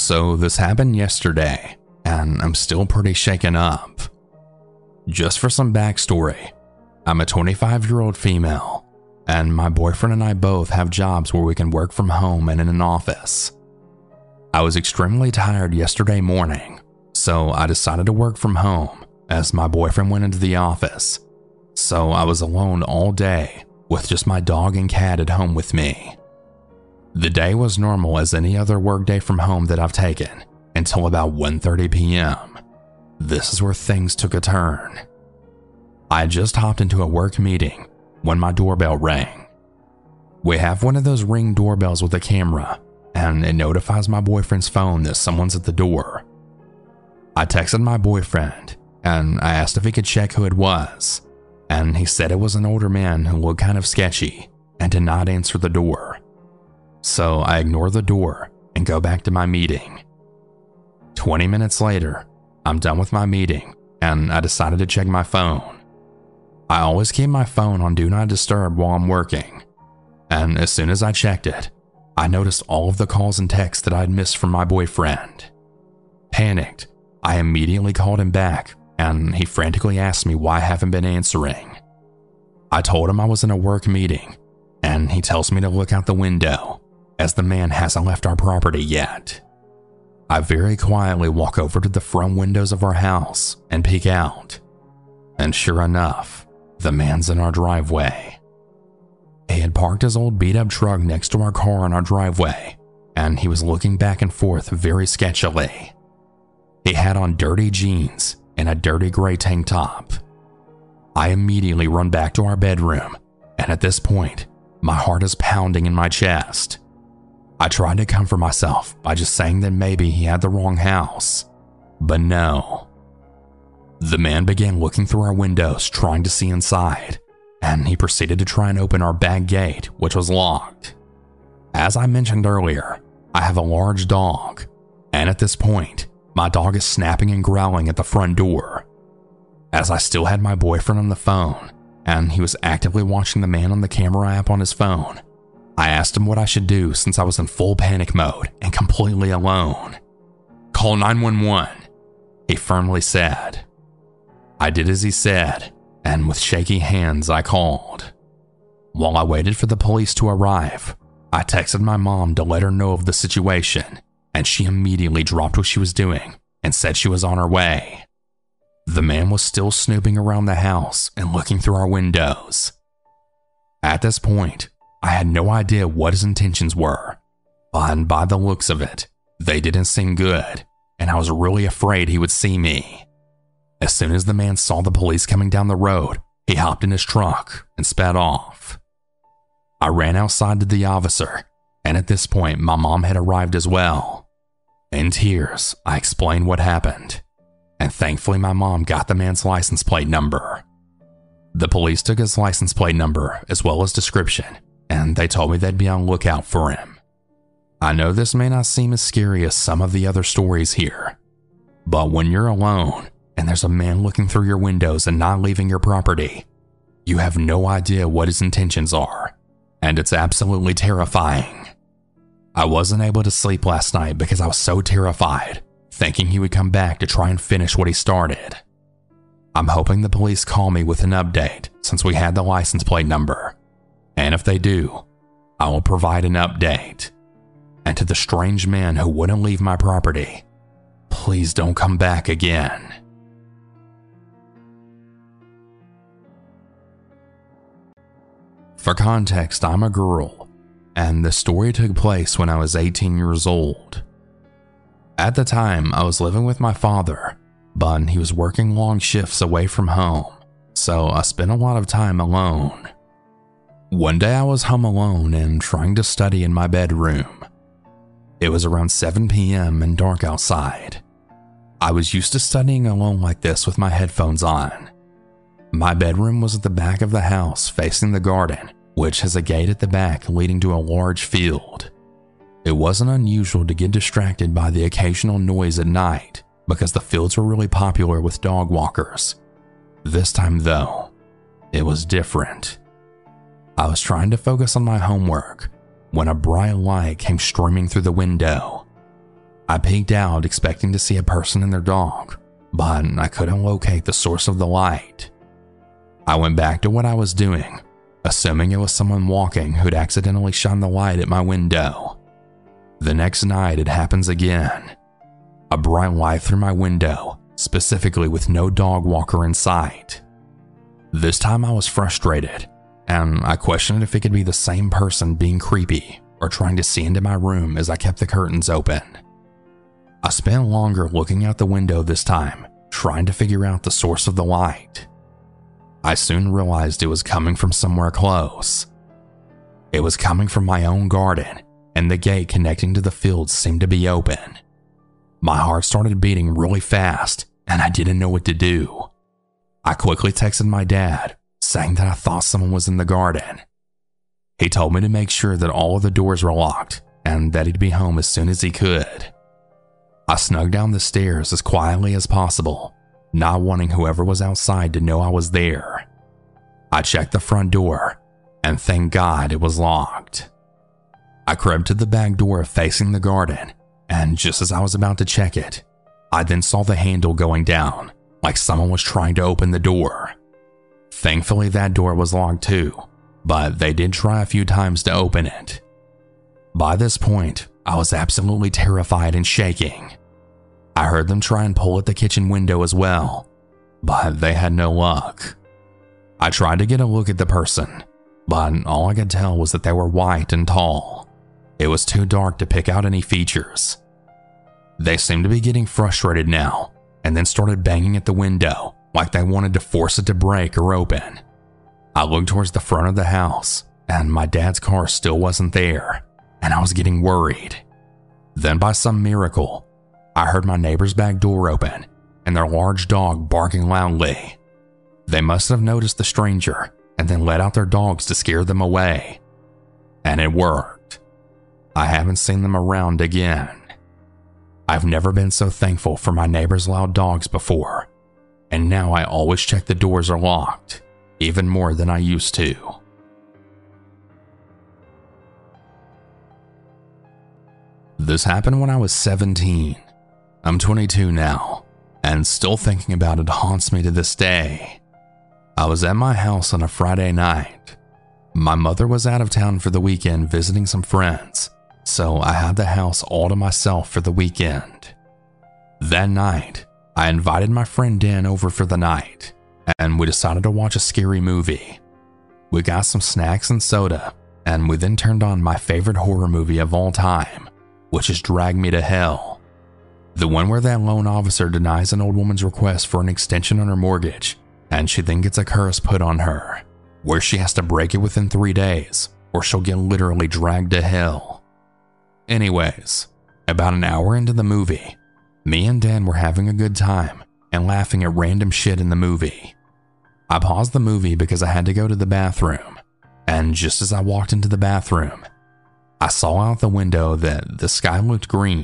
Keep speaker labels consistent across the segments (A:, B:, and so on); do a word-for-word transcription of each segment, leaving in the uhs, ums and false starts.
A: So this happened yesterday, and I'm still pretty shaken up. Just for some backstory, I'm a twenty-five-year-old female, and my boyfriend and I both have jobs where we can work from home and in an office. I was extremely tired yesterday morning, so I decided to work from home as my boyfriend went into the office. So I was alone all day with just my dog and cat at home with me. The day was normal as any other workday from home that I've taken until about one thirty p m This is where things took a turn. I had just hopped into a work meeting when my doorbell rang. We have one of those Ring doorbells with a camera, and it notifies my boyfriend's phone that someone's at the door. I texted my boyfriend, and I asked if he could check who it was, and he said it was an older man who looked kind of sketchy and did not answer the door. So I ignore the door and go back to my meeting. twenty minutes later, I'm done with my meeting, and I decided to check my phone. I always keep my phone on Do Not Disturb while I'm working, and as soon as I checked it, I noticed all of the calls and texts that I'd missed from my boyfriend. Panicked, I immediately called him back, and he frantically asked me why I haven't been answering. I told him I was in a work meeting, and he tells me to look out the window, as the man hasn't left our property yet. I very quietly walk over to the front windows of our house and peek out, and sure enough, the man's in our driveway. He had parked his old beat-up truck next to our car in our driveway, and he was looking back and forth very sketchily. He had on dirty jeans and a dirty gray tank top. I immediately run back to our bedroom, and at this point, my heart is pounding in my chest. I tried to comfort myself by just saying that maybe he had the wrong house, but no. The man began looking through our windows trying to see inside, and he proceeded to try and open our back gate, which was locked. As I mentioned earlier, I have a large dog, and at this point, my dog is snapping and growling at the front door. As I still had my boyfriend on the phone, and he was actively watching the man on the camera app on his phone, I asked him what I should do since I was in full panic mode and completely alone. "Call nine one one, he firmly said. I did as he said, and with shaky hands I called. While I waited for the police to arrive, I texted my mom to let her know of the situation, and she immediately dropped what she was doing and said she was on her way. The man was still snooping around the house and looking through our windows. At this point, I had no idea what his intentions were, but by the looks of it, they didn't seem good, and I was really afraid he would see me. As soon as the man saw the police coming down the road, he hopped in his truck and sped off. I ran outside to the officer, and at this point, my mom had arrived as well. In tears, I explained what happened, and thankfully my mom got the man's license plate number. The police took his license plate number as well as description, and they told me they'd be on lookout for him. I know this may not seem as scary as some of the other stories here, but when you're alone and there's a man looking through your windows and not leaving your property, you have no idea what his intentions are, and it's absolutely terrifying. I wasn't able to sleep last night because I was so terrified, thinking he would come back to try and finish what he started. I'm hoping the police call me with an update since we had the license plate number, and if they do, I will provide an update. And to the strange man who wouldn't leave my property, please don't come back again. For context, I'm a girl, and the story took place when I was eighteen years old. At the time, I was living with my father, but he was working long shifts away from home, so I spent a lot of time alone. One day I was home alone and trying to study in my bedroom. It was around seven p m and dark outside. I was used to studying alone like this with my headphones on. My bedroom was at the back of the house facing the garden, which has a gate at the back leading to a large field. It wasn't unusual to get distracted by the occasional noise at night because the fields were really popular with dog walkers. This time though, it was different. I was trying to focus on my homework when a bright light came streaming through the window. I peeked out expecting to see a person and their dog, but I couldn't locate the source of the light. I went back to what I was doing, assuming it was someone walking who'd accidentally shone the light at my window. The next night it happens again. A bright light through my window, specifically with no dog walker in sight. This time I was frustrated, and I questioned if it could be the same person being creepy or trying to see into my room as I kept the curtains open. I spent longer looking out the window this time, trying to figure out the source of the light. I soon realized it was coming from somewhere close. It was coming from my own garden, and the gate connecting to the fields seemed to be open. My heart started beating really fast, and I didn't know what to do. I quickly texted my dad, saying that I thought someone was in the garden. He told me to make sure that all of the doors were locked, and that he'd be home as soon as he could. I snuck down the stairs as quietly as possible, not wanting whoever was outside to know I was there. I checked the front door, and thank God it was locked. I crept to the back door facing the garden, and just as I was about to check it, I then saw the handle going down, like someone was trying to open the door. Thankfully, that door was locked too, but they did try a few times to open it. By this point, I was absolutely terrified and shaking. I heard them try and pull at the kitchen window as well, but they had no luck. I tried to get a look at the person, but all I could tell was that they were white and tall. It was too dark to pick out any features. They seemed to be getting frustrated now, and then started banging at the window like they wanted to force it to break or open. I looked towards the front of the house, and my dad's car still wasn't there, and I was getting worried. Then by some miracle, I heard my neighbor's back door open and their large dog barking loudly. They must have noticed the stranger and then let out their dogs to scare them away. And it worked. I haven't seen them around again. I've never been so thankful for my neighbor's loud dogs before, and now I always check the doors are locked, even more than I used to. This happened when I was seventeen. I'm twenty-two now, and still thinking about it haunts me to this day. I was at my house on a Friday night. My mother was out of town for the weekend visiting some friends, so I had the house all to myself for the weekend. That night, I invited my friend Dan over for the night, and we decided to watch a scary movie. We got some snacks and soda, and we then turned on my favorite horror movie of all time, which is Drag Me to Hell. The one where that loan officer denies an old woman's request for an extension on her mortgage, and she then gets a curse put on her, where she has to break it within three days, or she'll get literally dragged to hell. Anyways, about an hour into the movie, me and Dan were having a good time and laughing at random shit in the movie. I paused the movie because I had to go to the bathroom, and just as I walked into the bathroom, I saw out the window that the sky looked green.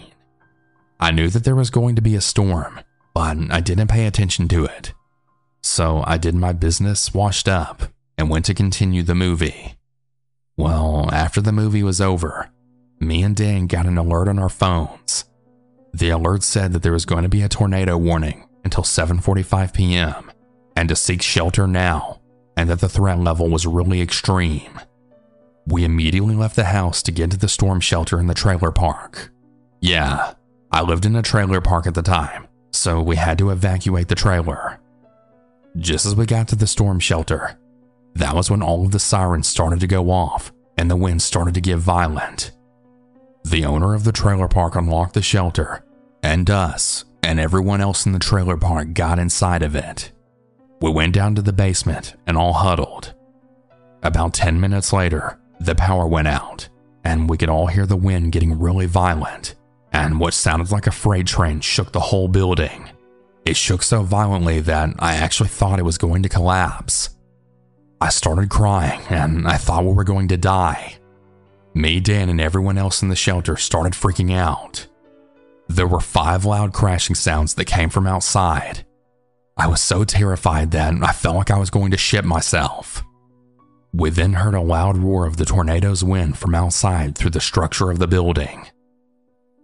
A: I knew that there was going to be a storm, but I didn't pay attention to it. So I did my business, washed up, and went to continue the movie. Well, after the movie was over, me and Dan got an alert on our phones. The alert said that there was going to be a tornado warning until seven forty-five p m and to seek shelter now, and that the threat level was really extreme. We immediately left the house to get to the storm shelter in the trailer park. Yeah, I lived in a trailer park at the time, so we had to evacuate the trailer. Just as we got to the storm shelter, that was when all of the sirens started to go off and the wind started to get violent. The owner of the trailer park unlocked the shelter, and us and everyone else in the trailer park got inside of it. We went down to the basement and all huddled. About ten minutes later, the power went out, and we could all hear the wind getting really violent, and what sounded like a freight train shook the whole building. It shook so violently that I actually thought it was going to collapse. I started crying, and I thought we were going to die. Me, Dan, and everyone else in the shelter started freaking out. There were five loud crashing sounds that came from outside. I was so terrified that I felt like I was going to shit myself. We then heard a loud roar of the tornado's wind from outside through the structure of the building.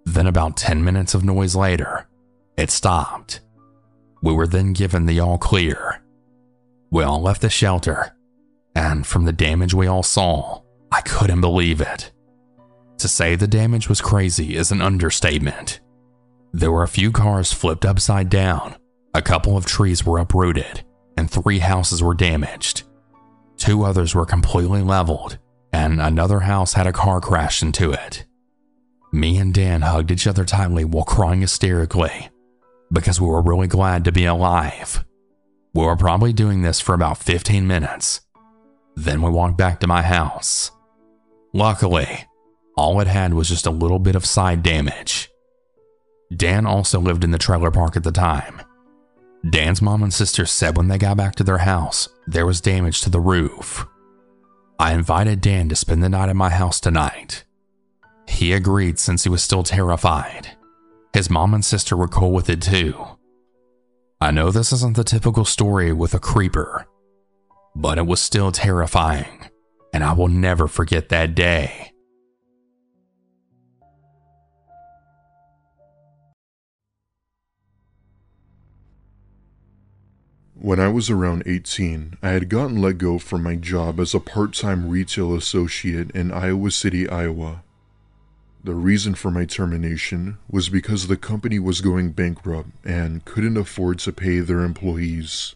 A: Then about ten minutes of noise later, it stopped. We were then given the all clear. We all left the shelter, and from the damage we all saw, I couldn't believe it. To say the damage was crazy is an understatement. There were a few cars flipped upside down, a couple of trees were uprooted, and three houses were damaged. Two others were completely leveled, and another house had a car crash into it. Me and Dan hugged each other tightly while crying hysterically, because we were really glad to be alive. We were probably doing this for about fifteen minutes. Then we walked back to my house. Luckily, all it had was just a little bit of side damage. Dan also lived in the trailer park at the time. Dan's mom and sister said when they got back to their house, there was damage to the roof. I invited Dan to spend the night at my house tonight. He agreed since he was still terrified. His mom and sister were cool with it too. I know this isn't the typical story with a creeper, but it was still terrifying, and I will never forget that day.
B: When I was around eighteen, I had gotten let go from my job as a part-time retail associate in Iowa City, Iowa. The reason for my termination was because the company was going bankrupt and couldn't afford to pay their employees.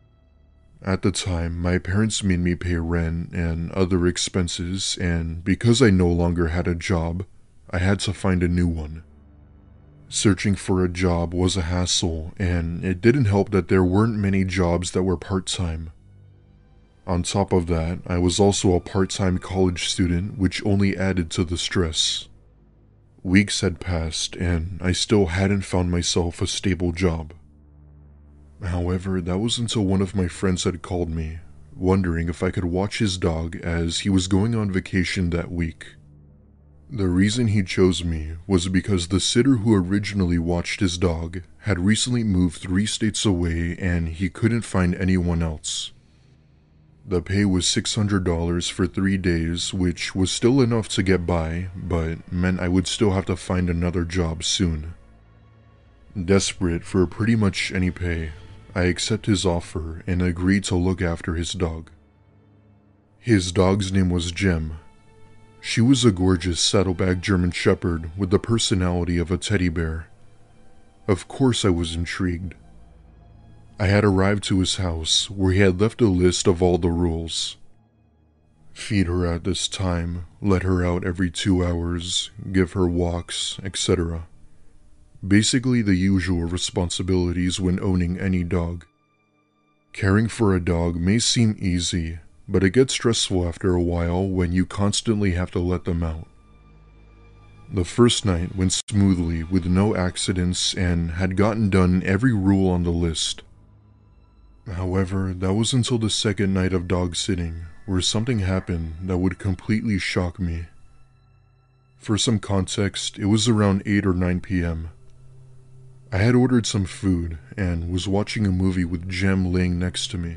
B: At the time, my parents made me pay rent and other expenses, and because I no longer had a job, I had to find a new one. Searching for a job was a hassle, and it didn't help that there weren't many jobs that were part-time. On top of that, I was also a part-time college student, which only added to the stress. Weeks had passed, and I still hadn't found myself a stable job. However, that was until one of my friends had called me, wondering if I could watch his dog as he was going on vacation that week. The reason he chose me was because the sitter who originally watched his dog had recently moved three states away and he couldn't find anyone else. The pay was six hundred dollars for three days, which was still enough to get by, but meant I would still have to find another job soon. Desperate for pretty much any pay, I accepted his offer and agreed to look after his dog. His dog's name was Jem. She was a gorgeous saddleback German Shepherd with the personality of a teddy bear. Of course I was intrigued. I had arrived to his house where he had left a list of all the rules. Feed her at this time, let her out every two hours, give her walks, et cetera. Basically the usual responsibilities when owning any dog. Caring for a dog may seem easy, but it gets stressful after a while when you constantly have to let them out. The first night went smoothly with no accidents and had gotten done every rule on the list. However, that was until the second night of dog sitting, where something happened that would completely shock me. For some context, it was around eight or nine p m I had ordered some food and was watching a movie with Jem laying next to me.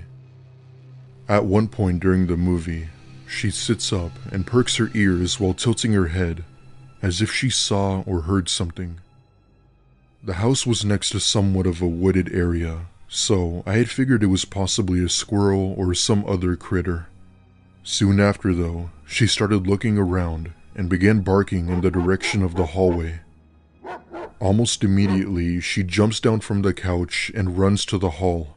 B: At one point during the movie, she sits up and perks her ears while tilting her head, as if she saw or heard something. The house was next to somewhat of a wooded area, so I had figured it was possibly a squirrel or some other critter. Soon after though, she started looking around and began barking in the direction of the hallway. Almost immediately, she jumps down from the couch and runs to the hall.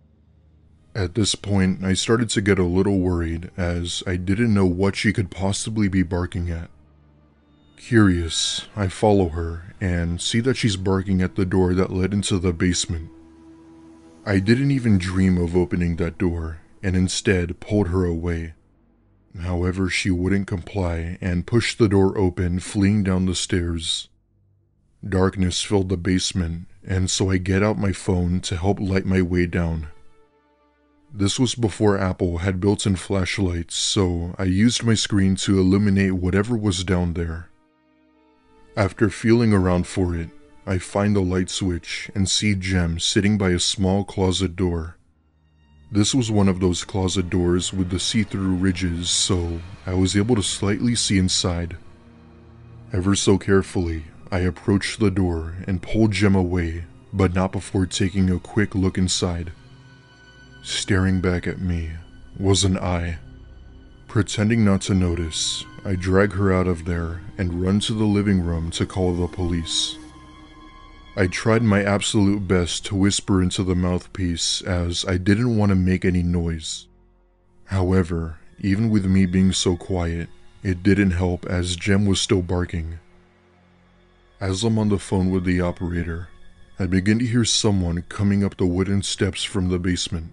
B: At this point, I started to get a little worried as I didn't know what she could possibly be barking at. Curious, I follow her and see that she's barking at the door that led into the basement. I didn't even dream of opening that door and instead pulled her away. However, she wouldn't comply and pushed the door open, fleeing down the stairs. Darkness filled the basement, and so I get out my phone to help light my way down. This was before Apple had built-in flashlights, so I used my screen to illuminate whatever was down there. After feeling around for it, I find the light switch and see Jem sitting by a small closet door. This was one of those closet doors with the see-through ridges, so I was able to slightly see inside. Ever so carefully, I approached the door and pulled Jem away, but not before taking a quick look inside. Staring back at me was an eye. Pretending not to notice, I drag her out of there and run to the living room to call the police. I tried my absolute best to whisper into the mouthpiece as I didn't want to make any noise. However, even with me being so quiet, it didn't help as Jem was still barking. As I'm on the phone with the operator, I begin to hear someone coming up the wooden steps from the basement.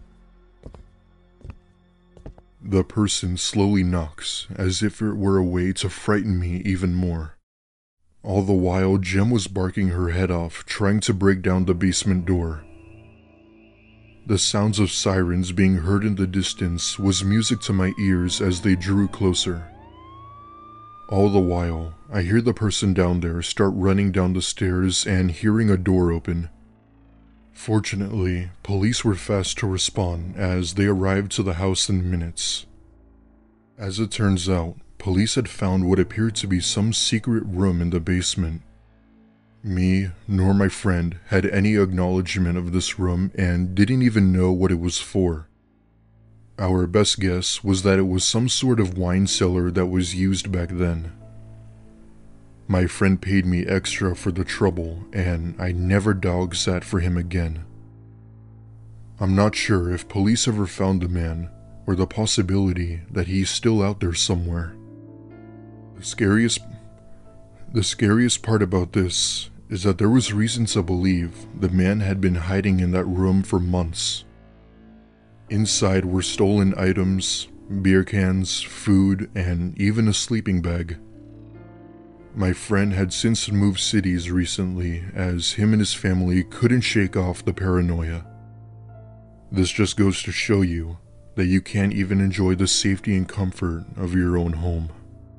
B: The person slowly knocks, as if it were a way to frighten me even more. All the while, Jem was barking her head off, trying to break down the basement door. The sounds of sirens being heard in the distance was music to my ears as they drew closer. All the while, I hear the person down there start running down the stairs and hearing a door open. Fortunately, police were fast to respond as they arrived to the house in minutes. As it turns out, police had found what appeared to be some secret room in the basement. Me, nor my friend, had any acknowledgement of this room and didn't even know what it was for. Our best guess was that it was some sort of wine cellar that was used back then. My friend paid me extra for the trouble, and I never dog sat for him again. I'm not sure if police ever found the man, or the possibility that he's still out there somewhere. The scariest, the scariest part about this is that there was reason to believe the man had been hiding in that room for months. Inside were stolen items, beer cans, food, and even a sleeping bag. My friend had since moved cities recently as him and his family couldn't shake off the paranoia. This just goes to show you that you can't even enjoy the safety and comfort of your own home.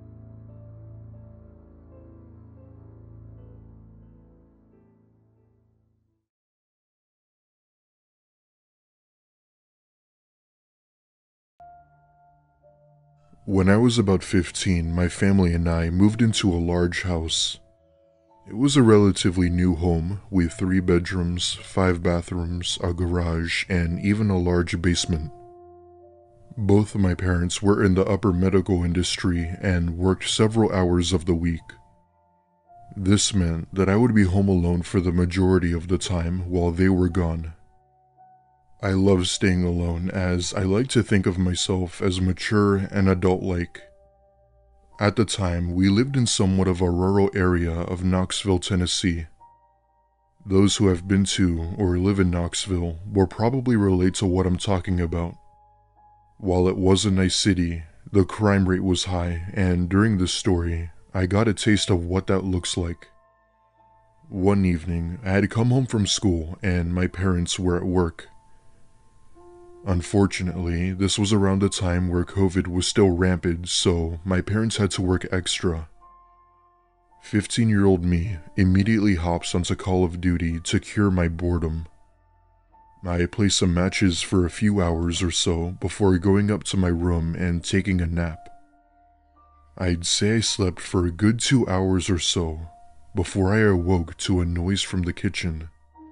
B: When I was about fifteen, my family and I moved into a large house. It was a relatively new home with three bedrooms, five bathrooms, a garage, and even a large basement. Both of my parents were in the upper medical industry and worked several hours of the week. This meant that I would be home alone for the majority of the time while they were gone. I love staying alone as I like to think of myself as mature and adult-like. At the time, we lived in somewhat of a rural area of Knoxville, Tennessee. Those who have been to or live in Knoxville will probably relate to what I'm talking about. While it was a nice city, the crime rate was high, and during this story, I got a taste of what that looks like. One evening, I had come home from school and my parents were at work. Unfortunately, this was around the time where COVID was still rampant, so my parents had to work extra. fifteen-year-old me immediately hops onto Call of Duty to cure my boredom. I play some matches for a few hours or so before going up to my room and taking a nap. I'd say I slept for a good two hours or so before I awoke to a noise from the kitchen.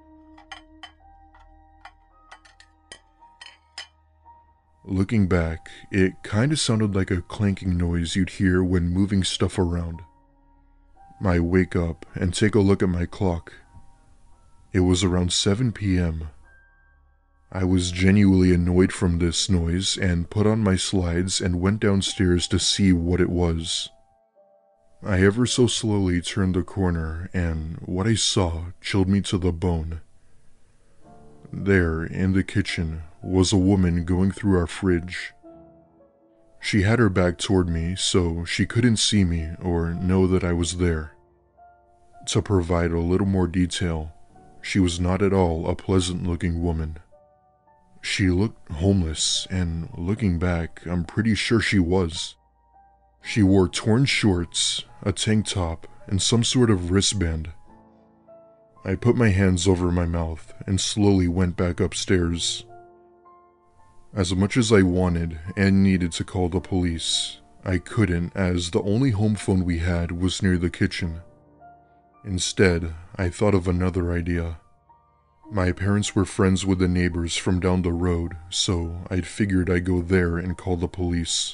B: Looking back, it kinda sounded like a clanking noise you'd hear when moving stuff around. I wake up and take a look at my clock. It was around seven p m I was genuinely annoyed from this noise and put on my slides and went downstairs to see what it was. I ever so slowly turned the corner and what I saw chilled me to the bone. There, in the kitchen, was a woman going through our fridge. She had her back toward me, so she couldn't see me or know that I was there. To provide a little more detail, she was not at all a pleasant-looking woman. She looked homeless, and looking back, I'm pretty sure she was. She wore torn shorts, a tank top, and some sort of wristband. I put my hands over my mouth and slowly went back upstairs. As much as I wanted and needed to call the police, I couldn't as the only home phone we had was near the kitchen. Instead, I thought of another idea. My parents were friends with the neighbors from down the road, so I'd figured I'd go there and call the police.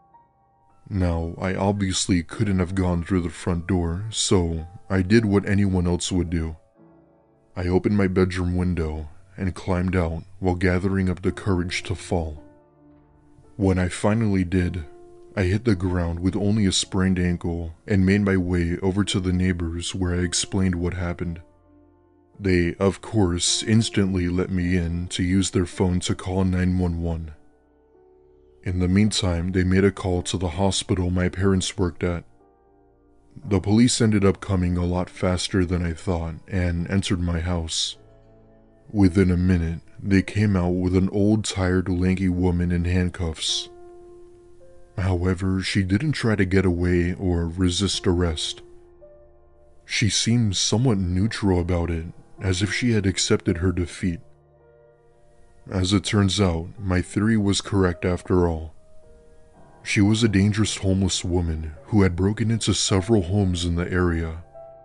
B: Now, I obviously couldn't have gone through the front door, so I did what anyone else would do. I opened my bedroom window and climbed out while gathering up the courage to fall. When I finally did, I hit the ground with only a sprained ankle and made my way over to the neighbors where I explained what happened. They, of course, instantly let me in to use their phone to call nine one one. In the meantime, they made a call to the hospital my parents worked at. The police ended up coming a lot faster than I thought and entered my house. Within a minute, they came out with an old, tired, lanky woman in handcuffs. However, she didn't try to get away or resist arrest. She seemed somewhat neutral about it, as if she had accepted her defeat. As it turns out, my theory was correct after all. She was a dangerous homeless woman who had broken into several homes in the area.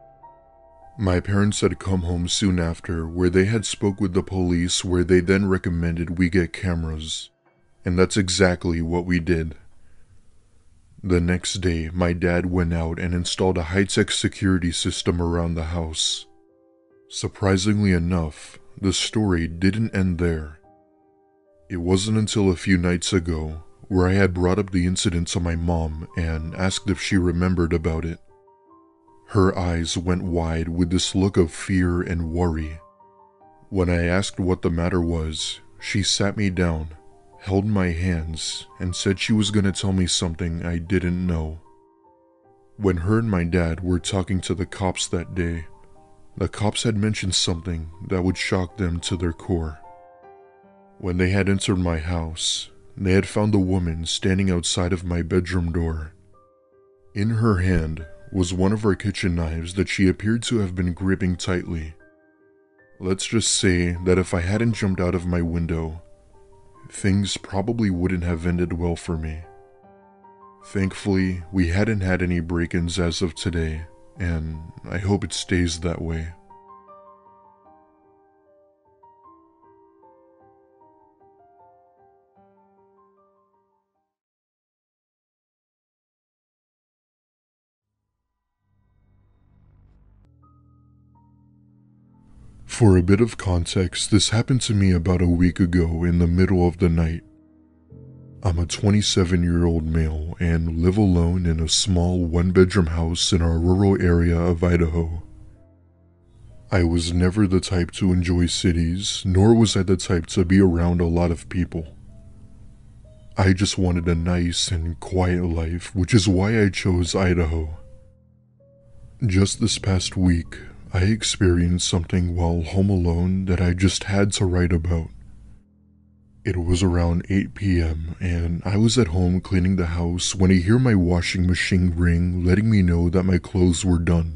B: My parents had come home soon after, where they had spoke with the police, where they then recommended we get cameras. And that's exactly what we did. The next day, my dad went out and installed a high-tech security system around the house. Surprisingly enough, the story didn't end there. It wasn't until a few nights ago where I had brought up the incident to my mom and asked if she remembered about it. Her eyes went wide with this look of fear and worry. When I asked what the matter was, she sat me down, held my hands, and said she was going to tell me something I didn't know. When her and my dad were talking to the cops that day, the cops had mentioned something that would shock them to their core. When they had entered my house, they had found a woman standing outside of my bedroom door. In her hand was one of our kitchen knives that she appeared to have been gripping tightly. Let's just say that if I hadn't jumped out of my window, things probably wouldn't have ended well for me. Thankfully, we hadn't had any break-ins as of today, and I hope it stays that way. For a bit of context, this happened to me about a week ago in the middle of the night. I'm a twenty-seven-year-old male and live alone in a small one-bedroom house in our rural area of Idaho. I was never the type to enjoy cities, nor was I the type to be around a lot of people. I just wanted a nice and quiet life, which is why I chose Idaho. Just this past week, I experienced something while home alone that I just had to write about. It was around eight p m and I was at home cleaning the house when I hear my washing machine ring, letting me know that my clothes were done.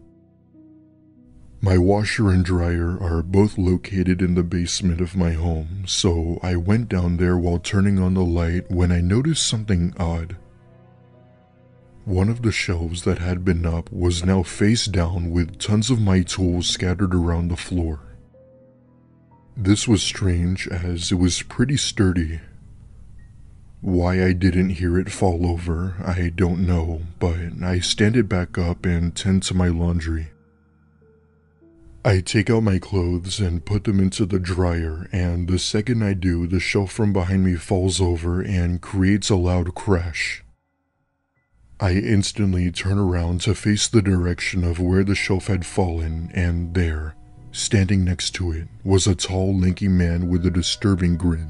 B: My washer and dryer are both located in the basement of my home, so I went down there while turning on the light when I noticed something odd. One of the shelves that had been up was now face down with tons of my tools scattered around the floor. This was strange as it was pretty sturdy. Why I didn't hear it fall over, I don't know, but I stand it back up and tend to my laundry. I take out my clothes and put them into the dryer, and the second I do, the shelf from behind me falls over and creates a loud crash. I instantly turn around to face the direction of where the shelf had fallen, and there, standing next to it, was a tall, lanky man with a disturbing grin.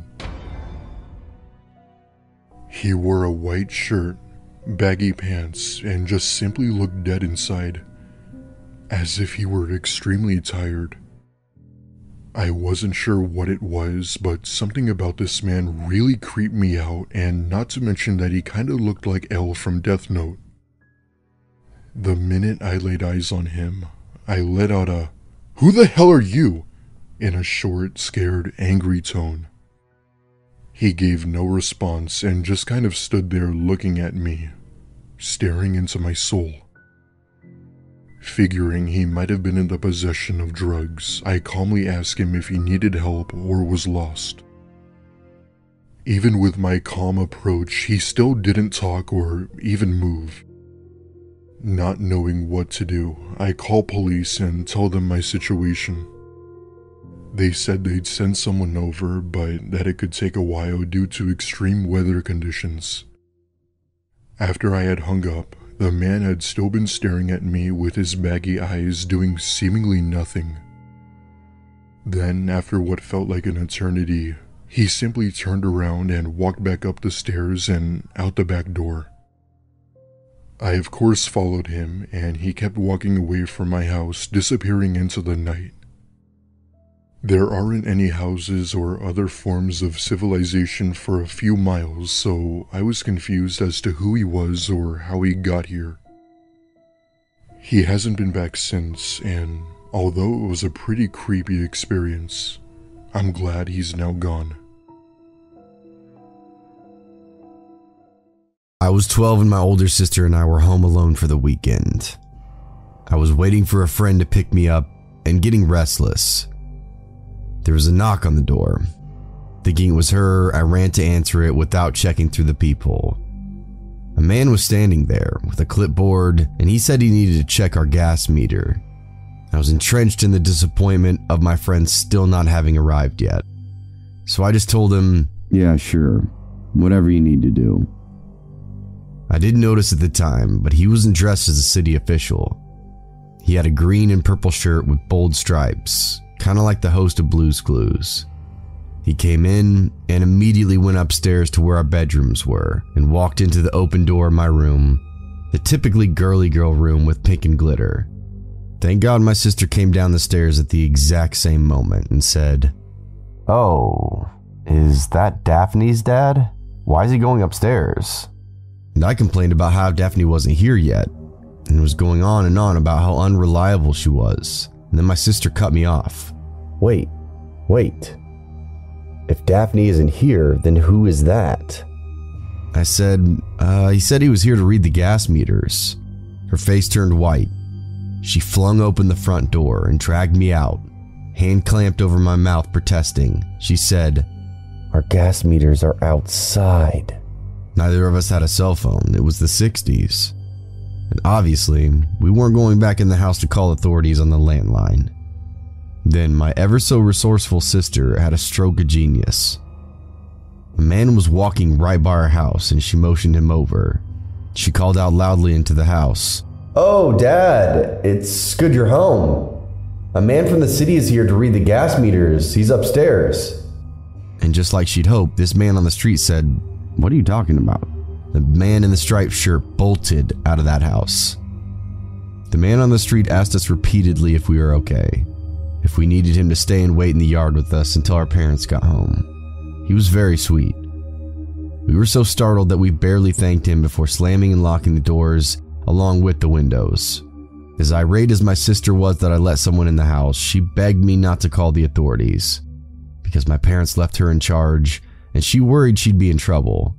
B: He wore a white shirt, baggy pants, and just simply looked dead inside, as if he were extremely tired. I wasn't sure what it was, but something about this man really creeped me out, and not to mention that he kinda looked like L from Death Note. The minute I laid eyes on him, I let out a, "Who the hell are you?" in a short, scared, angry tone. He gave no response and just kind of stood there looking at me, staring into my soul. Figuring he might have been in the possession of drugs, I calmly asked him if he needed help or was lost. Even with my calm approach, he still didn't talk or even move. Not knowing what to do, I call police and tell them my situation. They said they'd send someone over, but that it could take a while due to extreme weather conditions. After I had hung up, the man had still been staring at me with his baggy eyes doing seemingly nothing. Then, after what felt like an eternity, he simply turned around and walked back up the stairs and out the back door. I of course followed him, and he kept walking away from my house, disappearing into the night. There aren't any houses or other forms of civilization for a few miles, so I was confused as to who he was or how he got here. He hasn't been back since, and although it was a pretty creepy experience, I'm glad he's now gone.
C: I was twelve and my older sister and I were home alone for the weekend. I was waiting for a friend to pick me up and getting restless. There was a knock on the door. Thinking it was her, I ran to answer it without checking through the peephole. A man was standing there with a clipboard, and he said he needed to check our gas meter. I was entrenched in the disappointment of my friend still not having arrived yet. So I just told him,
D: "Yeah, sure. Whatever you need to do."
C: I didn't notice at the time, but he wasn't dressed as a city official. He had a green and purple shirt with bold stripes, kind of like the host of Blue's Clues. He came in and immediately went upstairs to where our bedrooms were and walked into the open door of my room, the typically girly girl room with pink and glitter. Thank God my sister came down the stairs at the exact same moment and said, "Oh, is that Daphne's dad? Why is he going upstairs?" And I complained about how Daphne wasn't here yet, and was going on and on about how unreliable she was. And then my sister cut me off. "Wait, wait. If Daphne isn't here, then who is that?" I said, uh, he said he was here to read the gas meters. Her face turned white. She flung open the front door and dragged me out, hand clamped over my mouth protesting. She said, "Our gas meters are outside." Neither of us had a cell phone. It was the sixties. And obviously, we weren't going back in the house to call authorities on the landline. Then my ever so resourceful sister had a stroke of genius. A man was walking right by our house and she motioned him over. She called out loudly into the house, "Oh, Dad, it's good you're home. A man from the city is here to read the gas meters. He's upstairs." And just like she'd hoped, this man on the street said, "What are you talking about?" The man in the striped shirt bolted out of that house. The man on the street asked us repeatedly if we were okay, if we needed him to stay and wait in the yard with us until our parents got home. He was very sweet. We were so startled that we barely thanked him before slamming and locking the doors along with the windows. As irate as my sister was that I let someone in the house, she begged me not to call the authorities because my parents left her in charge and she worried she'd be in trouble.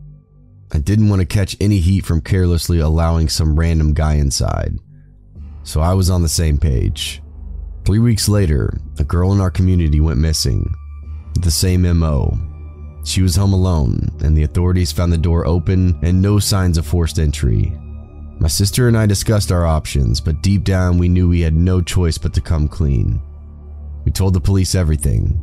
C: I didn't want to catch any heat from carelessly allowing some random guy inside, so I was on the same page. Three weeks later, a girl in our community went missing, with the same M O. She was home alone, and the authorities found the door open and no signs of forced entry. My sister and I discussed our options, but deep down we knew we had no choice but to come clean. We told the police everything.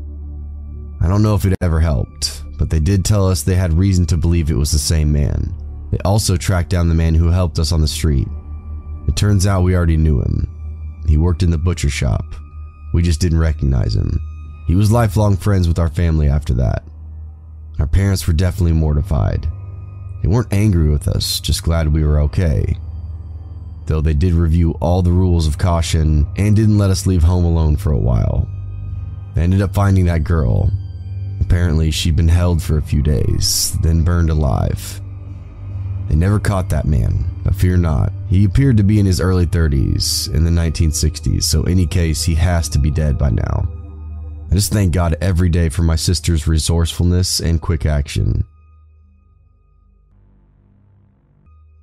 C: I don't know if it ever helped, but they did tell us they had reason to believe it was the same man. They also tracked down the man who helped us on the street. It turns out we already knew him. He worked in the butcher shop. We just didn't recognize him. He was lifelong friends with our family after that. Our parents were definitely mortified. They weren't angry with us, just glad we were okay. Though they did review all the rules of caution and didn't let us leave home alone for a while. They ended up finding that girl. Apparently she'd been held for a few days, then burned alive. They never caught that man, but fear not. He appeared to be in his early thirties in the nineteen sixties, so any case he has to be dead by now. I just thank God every day for my sister's resourcefulness and quick action.